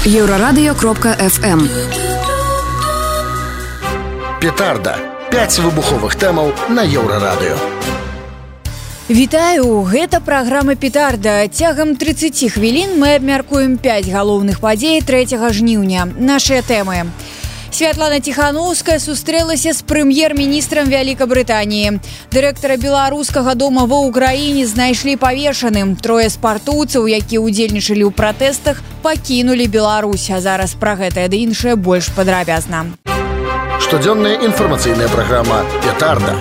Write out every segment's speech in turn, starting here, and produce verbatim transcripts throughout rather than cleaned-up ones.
Еврорадио кропка эф эм. Петарда. пяць выбуховых тэмаў на Еўрарадыё. Вітаю, гэта праграма «Петарда». Цягам трыццаць хвілін мы абмяркуем пяць галоўных падзей трэцяга жніўня. Нашыя тэмы. Святлана Тихановская сустрэлася з прэм'ер-міністрам Вялікабрытаніі. Дырэктара беларускага дома ва ўкраіне знайшлі павешаным. Трое спартоўцаў, якія ўдзельнічалі ў пратэстах, пакінулі Беларусь. А зараз пра гэтае ды іншае больш падрабязна. Штодзённая інфармацыйная праграма «Петарда».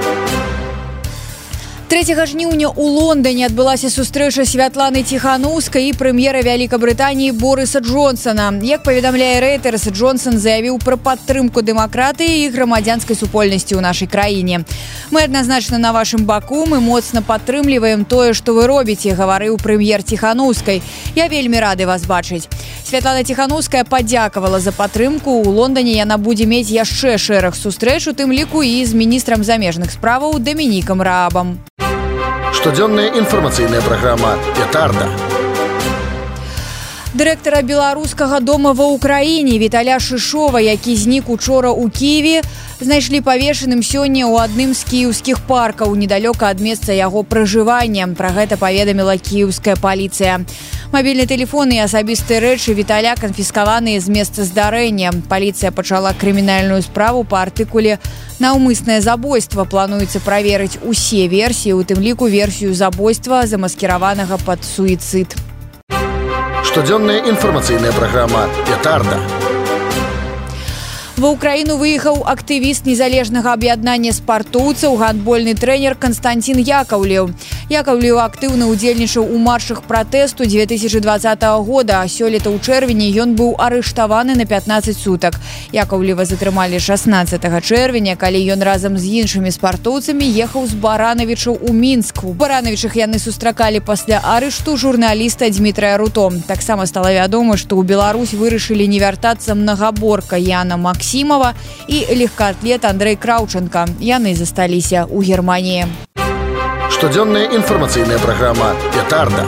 трэцяга жніўня ў Лондоне адбылася сустрэча Святланы Тихановскай і прэм'ера Вялікабрытаніі Борыса Джонсона. Як паведамляе Рэйтерс, Джонсон заявіў пра падтрымку дэмакратыі і грамадзянскай супольнасці ў нашай краіне. Мы адназначна на вашым баку, мы моцна падтрымліваем тое, што вы робіце, гаварыў прэм'ер Тихановскай. Я вельмі рады вас бачыць. Святлана Тихановская падзякавала за падтрымку. У Лондоне яна будзе мець яшчэ шэраг сустрэч, у тым ліку і з міністрам замежных справаў Дамінікам Раабам. Штодзённая інфармацыйная праграма «Петарда». Дырэктара беларускага дома ва ўкраіне Віталя Шышова, які знік учора ў Кіеве, знайшлі павешаным сёння ў адным з кіеўскіх паркаў недалёка ад месца яго пражывання. Пра гэта паведаміла кіеўская паліцыя. Мабільны тэлефон і асабістыя рэчы Віталя канфіскаваныя з месца здарэння. Паліцыя пачала крымінальную справу па артыкуле «Наўмыснае забойства». Плануецца праверыць усе версіі, у тым ліку версію забойства, замаскіраванага пад суіцыд. Штодзённая інфармацыйная праграма «Петарда». Ва ўкраіну выехаў актывіст незалежнага аб'яднання спартоўцаў, гандбольны трэнер Канстантин Яковлев. Яковлев актыўна ўдзельнічаў у маршах пратэсту дзве тысячы дваццатага года, а сёлета ў чэрвені ён быў арыштаваны на пятнаццаць сутак. Яковлева затрымалі шаснаццатага чэрвеня, калі ён разам з іншымі спартоўцамі ехаў з Баранавічаў у Мінск. У Баранавічах яны сустракалі пасля арышту журналіста Дмітрая Руто. Таксама стала вядома, што ў Беларусь вырашылі не вяртацца мнагаборка Яна Максімова і легкаатлет Андрэй Краўчанка. Яны засталіся ў Германіі. Штодзённая інфармацыйная праграма «Петарда».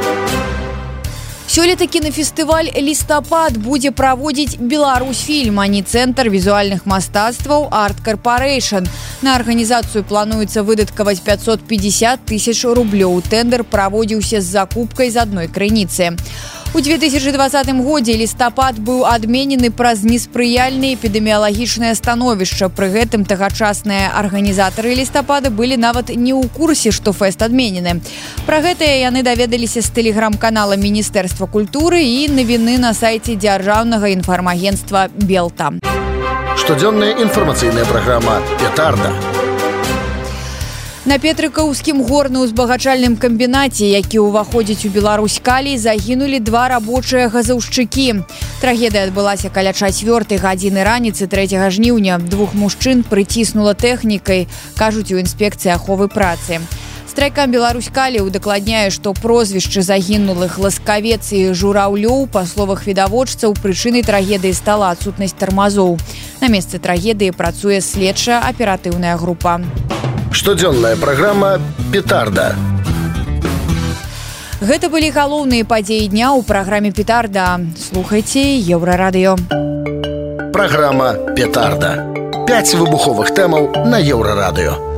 Сёлета кінафестываль «Лістапад» будзе праводзіць Беларусьфільм, а не цэнтр візуальных мастацтваў «Арт Карпарэйшн». На арганізацыю плануецца выдаткаваць пятьсот пятьдесят тысяч рублёў. Тэндэр праводзіўся з закупкай з адной крыніцы. У дзве тысячы дваццатым годзе «Лістапад» быў адменены праз неспрыяльнае эпідэміялагічнае становішча. Пры гэтым тагачасныя арганізатары «Лістапада» былі нават не ў курсе, што фэст адменены. Пра гэтае яны даведаліся з тэлеграм-канала Міністэрства культуры і навіны на сайце дзяржаўнага інфармагенцтва «Белта». Штодзённая інфармацыйная праграма «Петарда». На Петрыкаўскім горна-узбагачальным камбінаце, які ўваходзіць у Беларусь калій, загінулі два рабочыя газаўшчыкі. Трагедыя адбылася каля чацвёртай гадзіны раніцы трэцяга жніўня. Двух мужчын прыціснула тэхнікай, кажуць у інспекцыі аховы працы. Страйкам Беларусь калій удакладняе, што прозвішчы загінулых Ласкавец і Жураўлёў, па словах відавочцаў, прычынай трагедыі стала адсутнасць тармазоў. На месцы трагедыі працуе следчая аператыўная група. Штодзённая праграма «Петарда». Гэта былі галоўныя падзеі дня ў праграме «Петарда». Слухайце Еўрарадыё. Праграма «Петарда». пяць выбуховых тэмаў на Еўрарадыё.